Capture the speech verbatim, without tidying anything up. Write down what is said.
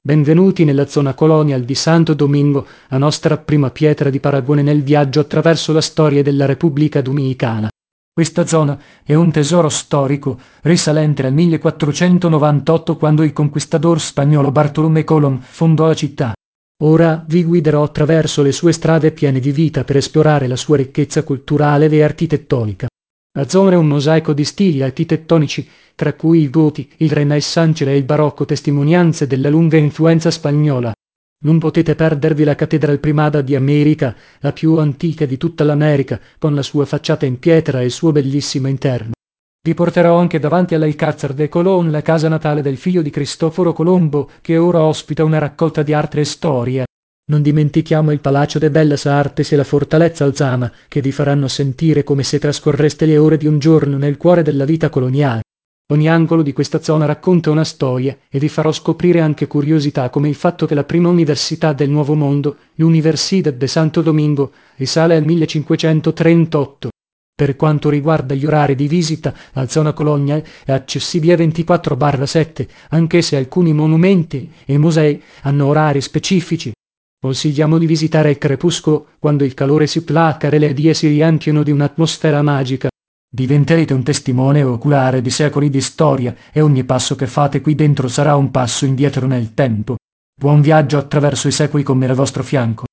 Benvenuti nella zona colonial di Santo Domingo, la nostra prima pietra di paragone nel viaggio attraverso la storia della Repubblica Dominicana. Questa zona è un tesoro storico risalente al millequattrocentonovantotto, quando il conquistador spagnolo Bartolomé Colón fondò la città. Ora vi guiderò attraverso le sue strade piene di vita per esplorare la sua ricchezza culturale e architettonica. La zona è un mosaico di stili architettonici, tra cui il Goti, il Renaissance e il Barocco, testimonianze della lunga influenza spagnola. Non potete perdervi la Catedral Primada di America, la più antica di tutta l'America, con la sua facciata in pietra e il suo bellissimo interno. Vi porterò anche davanti all'Alcázar de Colón, la casa natale del figlio di Cristoforo Colombo, che ora ospita una raccolta di arte e storia. Non dimentichiamo il Palacio de Bellas Artes e la Fortalezza Alzama, che vi faranno sentire come se trascorreste le ore di un giorno nel cuore della vita coloniale. Ogni angolo di questa zona racconta una storia e vi farò scoprire anche curiosità come il fatto che la prima università del Nuovo Mondo, l'Universidad de Santo Domingo, risale al millecinquecentotrentotto. Per quanto riguarda gli orari di visita, la zona colonial è accessibile ventiquattro barra sette, anche se alcuni monumenti e musei hanno orari specifici. Consigliamo di visitare il crepuscolo, quando il calore si placa e le vie si riempiono di un'atmosfera magica. Diventerete un testimone oculare di secoli di storia e ogni passo che fate qui dentro sarà un passo indietro nel tempo. Buon viaggio attraverso i secoli con me al vostro fianco.